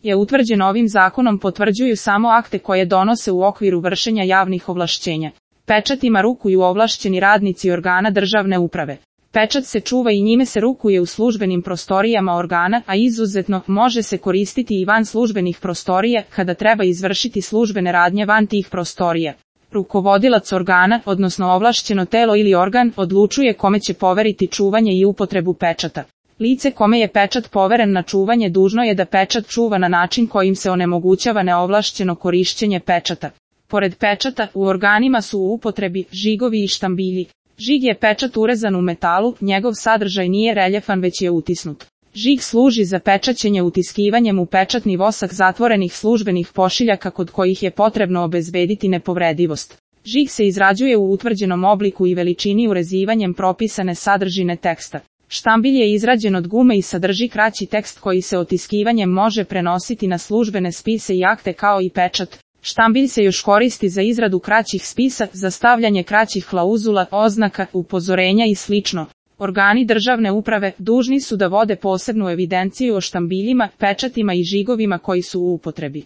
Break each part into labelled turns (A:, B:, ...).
A: je utvrđeno ovim zakonom potvrđuju samo akte koje donose u okviru vršenja javnih ovlašćenja. Pečatima rukuju ovlašćeni radnici organa državne uprave. Pečat se čuva i njime se rukuje u službenim prostorijama organa, a izuzetno može se koristiti i van službenih prostorija kada treba izvršiti službene radnje van tih prostorija. Rukovodilac organa, odnosno ovlašćeno telo ili organ, odlučuje kome će poveriti čuvanje i upotrebu pečata. Lice kome je pečat poveren na čuvanje dužno je da pečat čuva na način kojim se onemogućava neovlašćeno korišćenje pečata. Pored pečata, u organima su u upotrebi žigovi i štambilji. Žig je pečat urezan u metalu, njegov sadržaj nije reljefan već je utisnut. Žig služi za pečaćenje utiskivanjem u pečatni vosak zatvorenih službenih pošiljaka kod kojih je potrebno obezbediti nepovredivost. Žig se izrađuje u utvrđenom obliku i veličini urezivanjem propisane sadržine teksta. Štambilj je izrađen od gume i sadrži kraći tekst koji se otiskivanjem može prenositi na službene spise i akte kao i pečat. Štambilj se još koristi za izradu kraćih spisa, za stavljanje kraćih klauzula, oznaka, upozorenja i sl. Organi državne uprave dužni su da vode posebnu evidenciju o štambiljima, pečatima i žigovima koji su u upotrebi.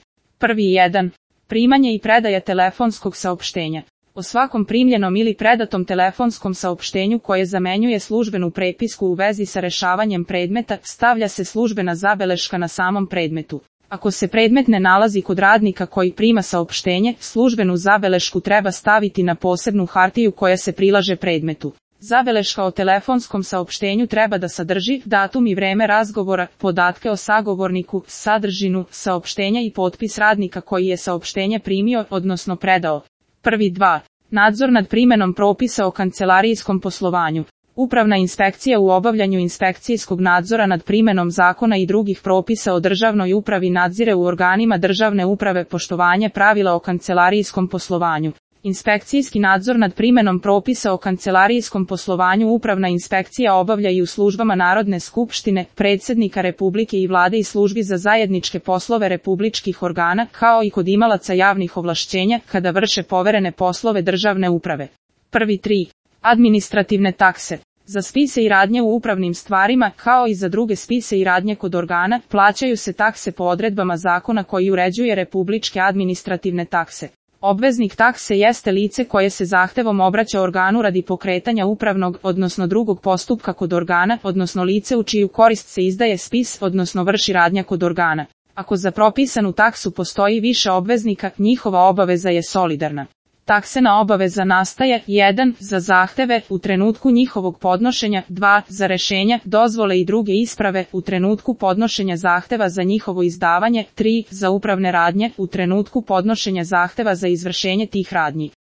A: 1. Primanje i predaja telefonskog saopštenja. O svakom primljenom ili predatom telefonskom saopštenju koje zamenjuje službenu prepisku u vezi sa rešavanjem predmeta, stavlja se službena zabeleška na samom predmetu. Ako se predmet ne nalazi kod radnika koji prima saopštenje, službenu zabelešku treba staviti na posebnu hartiju koja se prilaže predmetu. Zabeleška o telefonskom saopštenju treba da sadrži datum i vreme razgovora, podatke o sagovorniku, sadržinu saopštenja i potpis radnika koji je saopštenje primio, odnosno predao. 1. Nadzor nad primenom propisa o kancelarijskom poslovanju. Upravna inspekcija u obavljanju inspekcijskog nadzora nad primenom zakona i drugih propisa o državnoj upravi nadzire u organima državne uprave poštovanje pravila o kancelarijskom poslovanju. Inspekcijski nadzor nad primenom propisa o kancelarijskom poslovanju upravna inspekcija obavlja i u službama Narodne skupštine, predsjednika Republike i vlade i službi za zajedničke poslove republičkih organa, kao i kod imalaca javnih ovlašćenja, kada vrše poverene poslove državne uprave. 1. Administrativne takse. Za spise i radnje u upravnim stvarima, kao i za druge spise i radnje kod organa, plaćaju se takse po odredbama zakona koji uređuje republičke administrativne takse. Obveznik takse jeste lice koje se zahtevom obraća organu radi pokretanja upravnog, odnosno drugog postupka kod organa, odnosno lice u čiju korist se izdaje spis, odnosno vrši radnja kod organa. Ako za propisanu taksu postoji više obveznika, njihova obaveza je solidarna. Taksena obaveza nastaje 1. za zahteve u trenutku njihovog podnošenja, 2. za rešenja, dozvole i druge isprave u trenutku podnošenja zahteva za njihovo izdavanje, 3. za upravne radnje u trenutku podnošenja zahteva za izvršenje tih radnji.